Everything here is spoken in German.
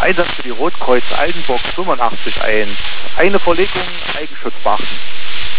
Einsatz für die Rotkreuz Altenburg 85 ein. Eine Verlegung, Eigenschutz beachten.